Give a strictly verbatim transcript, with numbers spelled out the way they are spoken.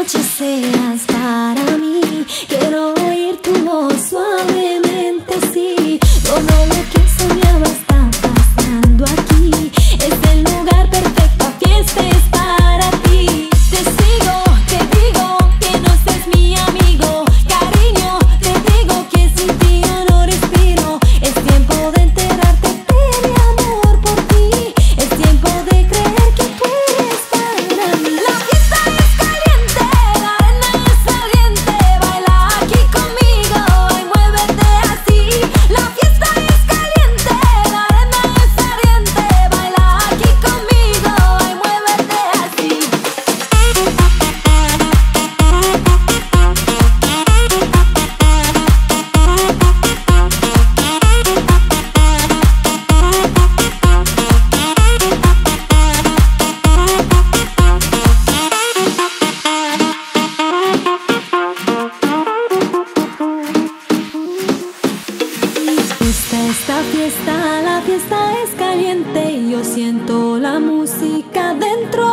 noche seas para mí. Quiero oír tu voz suavemente, sí. Todo lo que soñaba está pasando aquí. Es el lugar perfecto, fiesta es para ti. Te sigo, te digo que no seas mi amigo. Cariño, te digo que sin ti yo no respiro. Es tiempo de enterarte de mi amor por ti. Es tiempo de creer que tú eres para mí. La fiesta es caliente, la arena es ardiente. Baila aquí conmigo y muévete así. La fiesta es caliente, la arena es ardiente. Baila aquí conmigo y muévete así. Esta fiesta, la fiesta es caliente y yo siento la música dentro